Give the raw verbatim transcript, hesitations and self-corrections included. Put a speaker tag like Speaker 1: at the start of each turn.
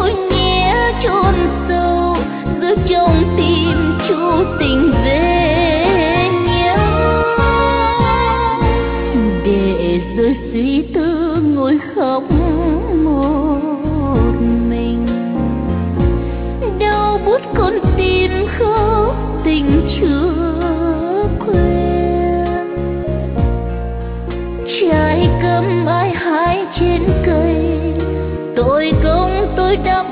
Speaker 1: đôi nghĩa chôn sâu giữa trong tim chú tình về nhau, để rồi suy tư ngồi khóc một mình, đau buốt con tim khóc tình chưa quên. Trái cơm ai hái trên cây, tội công tôi đã